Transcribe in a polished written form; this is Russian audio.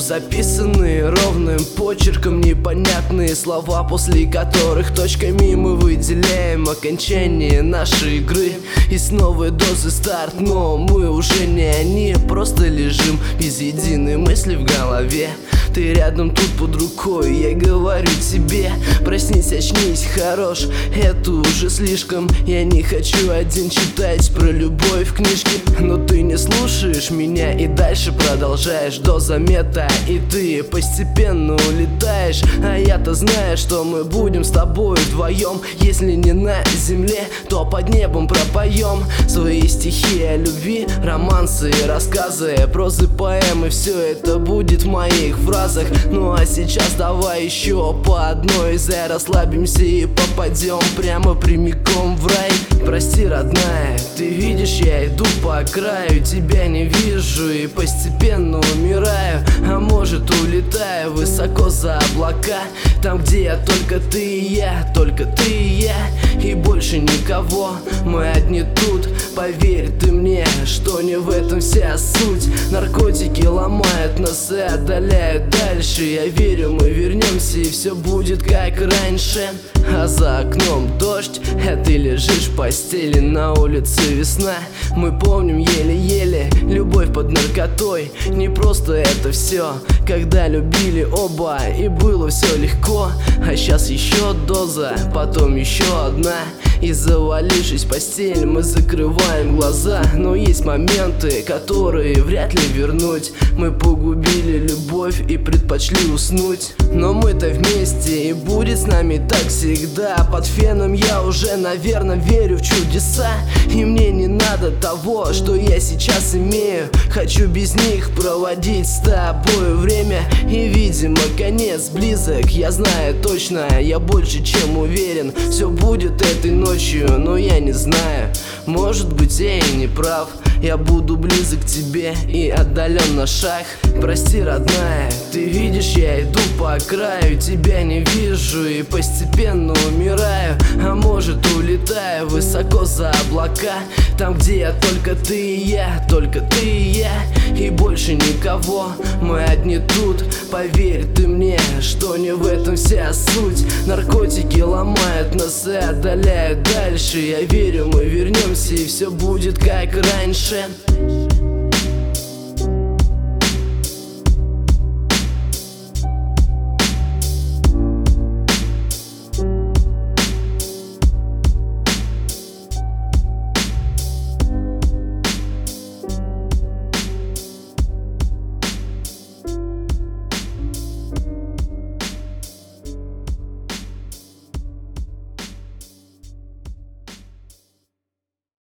записанные ровным почерком непонятные слова, после которых точками мы выделяем окончание нашей игры. И с новой дозы старт, но мы уже не они, просто лежим без единой мысли в голове. Ты рядом, тут под рукой, я говорю тебе: проснись, очнись, хорош, это уже слишком. Я не хочу один читать про любовь в книжке, но ты не слушаешь меня и дальше продолжаешь. Доза мета, и ты постепенно улетаешь. А я-то знаю, что мы будем с тобой вдвоем. Если не на земле, то под небом пропоем свои стихи о любви, романсы и рассказы, прозы, поэмы. Все это будет в моих фразах. Ну а сейчас давай еще по одной, расслабимся и попадем прямо прямиком в рай. Прости, родная, ты видишь, я иду по краю, тебя не вижу и постепенно умираю. А может, улетаю высоко за облака, там, где я только ты и я, только ты и я, и больше никого. Мы одни тут, поверь ты мне, что не в этом вся суть. Наркотики ломают нас и отдаляют дальше. Я верю, мы вернемся и все будет как раньше. А за окном дождь, а ты лежишь в постели, на улице весна. Мы помним еле-еле любовь под наркотой. Не просто это все, когда любили оба и было все легко. А сейчас еще доза, потом еще одна, и завалившись в постель, мы закрываем глаза. Но есть моменты, которые вряд ли вернуть. Мы погубили любовь и предпочли уснуть. Но мы-то вместе, и будет с нами так всегда. Под феном я уже, наверное, верю в чудеса. И мне не надо того, что я сейчас имею. Хочу без них проводить с тобой время. И, видимо, конец близок, я знаю точно. Я больше чем уверен, все будет этой ночью. Но я не знаю, может быть, я и не прав. Я буду близок к тебе и отдален на шаг. Прости, родная, ты видишь, я иду по краю, тебя не вижу и постепенно умираю. А может, улетаю высоко за облака, там, где я только ты и я, только ты и я, и больше никого. Мы одни тут, поверь ты мне, что не в этом вся суть. Наркотики ломают нас и отдаляют дальше. Я верю, мы вернемся и все будет как раньше.